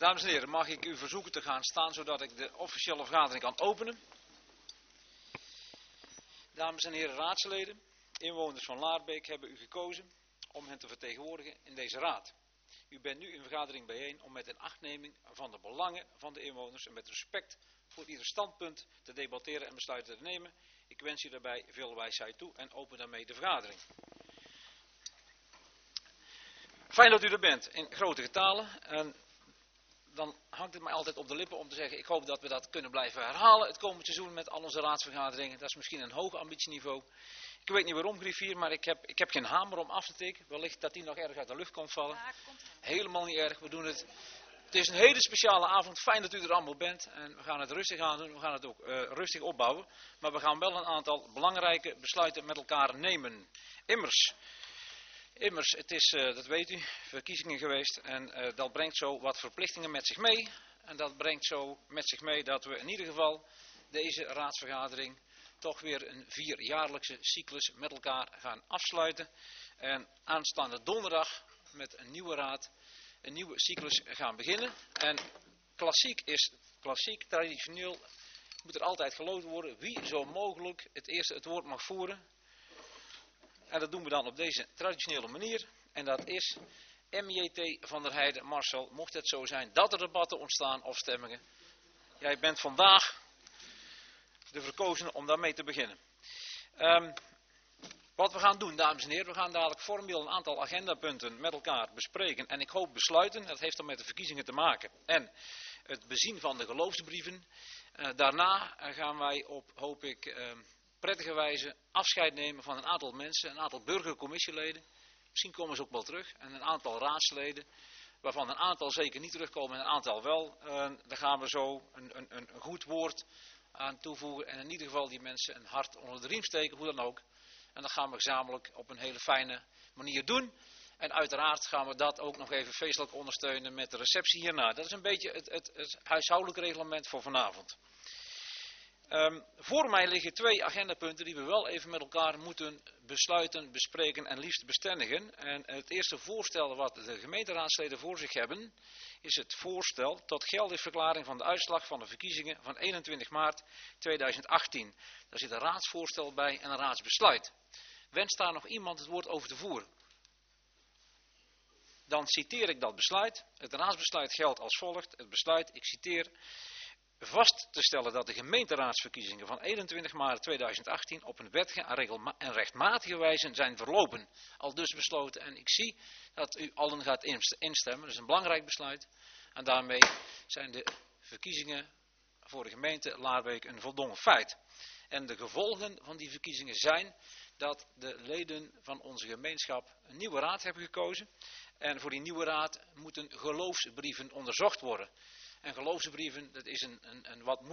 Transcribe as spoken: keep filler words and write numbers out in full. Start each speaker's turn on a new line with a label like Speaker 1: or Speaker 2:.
Speaker 1: Dames en heren, mag ik u verzoeken te gaan staan zodat ik de officiële vergadering kan openen. Dames en heren raadsleden, inwoners van Laarbeek hebben u gekozen om hen te vertegenwoordigen in deze raad. U bent nu in vergadering bijeen om met inachtneming van de belangen van de inwoners en met respect voor ieder standpunt te debatteren en besluiten te nemen. Ik wens u daarbij veel wijsheid toe en open daarmee de vergadering. Fijn dat u er bent, in grote getalen. En dan hangt het mij altijd op de lippen om te zeggen, ik hoop dat we dat kunnen blijven herhalen het komend seizoen met al onze raadsvergaderingen. Dat is misschien een hoog ambitieniveau. Ik weet niet waarom, griffier, maar ik heb, ik heb geen hamer om af te tikken. Wellicht dat die nog erg uit de lucht komt vallen.
Speaker 2: Ja, komt
Speaker 1: Helemaal niet erg, we doen het. Het is een hele speciale avond, fijn dat u er allemaal bent. En we gaan het rustig aan doen, we gaan het ook uh, rustig opbouwen. Maar we gaan wel een aantal belangrijke besluiten met elkaar nemen. Immers... Immers, het is, uh, dat weet u, verkiezingen geweest en uh, dat brengt zo wat verplichtingen met zich mee. En dat brengt zo met zich mee dat we in ieder geval deze raadsvergadering toch weer een vierjaarlijkse cyclus met elkaar gaan afsluiten. En aanstaande donderdag met een nieuwe raad, een nieuwe cyclus gaan beginnen. En klassiek is, klassiek, traditioneel moet er altijd geloot worden wie zo mogelijk het eerste het woord mag voeren. En dat doen we dan op deze traditionele manier. En dat is M J T van der Heijden. Marcel, mocht het zo zijn dat er debatten ontstaan of stemmingen. Jij bent vandaag de verkozene om daarmee te beginnen. Um, wat we gaan doen, dames en heren. We gaan dadelijk formeel een aantal agendapunten met elkaar bespreken. En ik hoop besluiten. Dat heeft dan met de verkiezingen te maken. En het bezien van de geloofsbrieven. Uh, daarna gaan wij op, hoop ik... Uh, prettige wijze afscheid nemen van een aantal mensen, een aantal burgercommissieleden. Misschien komen ze ook wel terug. En een aantal raadsleden, waarvan een aantal zeker niet terugkomen en een aantal wel. Uh, daar gaan we zo een, een, een goed woord aan toevoegen. En in ieder geval die mensen een hart onder de riem steken, hoe dan ook. En dat gaan we gezamenlijk op een hele fijne manier doen. En uiteraard gaan we dat ook nog even feestelijk ondersteunen met de receptie hierna. Dat is een beetje het, het, het huishoudelijk reglement voor vanavond. Um, voor mij liggen twee agendapunten die we wel even met elkaar moeten besluiten, bespreken en liefst bestendigen. En het eerste voorstel wat de gemeenteraadsleden voor zich hebben, is het voorstel tot geldigverklaring van de uitslag van de verkiezingen van eenentwintig maart tweeduizend achttien. Daar zit een raadsvoorstel bij en een raadsbesluit. Wenst daar nog iemand het woord over te voeren? Dan citeer ik dat besluit. Het raadsbesluit geldt als volgt. Het besluit, ik citeer... vast te stellen dat de gemeenteraadsverkiezingen van eenentwintig maart tweeduizend achttien op een wettige en rechtmatige wijze zijn verlopen. Al dus besloten en ik zie dat u allen gaat instemmen. Dat is een belangrijk besluit. En daarmee zijn de verkiezingen voor de gemeente Laarbeek een voldongen feit. En de gevolgen van die verkiezingen zijn dat de leden van onze gemeenschap een nieuwe raad hebben gekozen. En voor die nieuwe raad moeten geloofsbrieven onderzocht worden. En geloofsbrieven, dat is een, een, een wat